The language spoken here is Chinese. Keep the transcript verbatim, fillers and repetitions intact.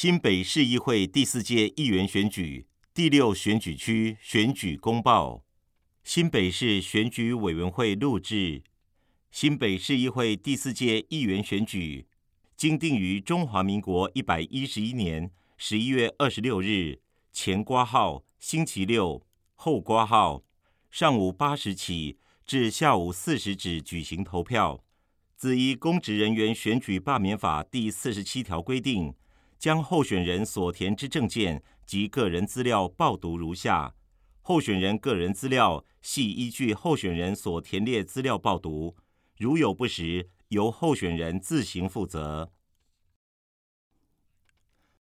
新北市议会第四届议员选举第六选举区选举公报。新北市选举委员会录制。新北市议会第四届议员选举经定于中华民国一百一十一年十一月二十六日前括号星期六后括号上午八时起至下午四时止举行投票。自依公职人员选举罢免法第四十七条规定，将候选人所填之证件及个人资料报读如下：候选人个人资料系依据候选人所填列资料报读，如有不实，由候选人自行负责。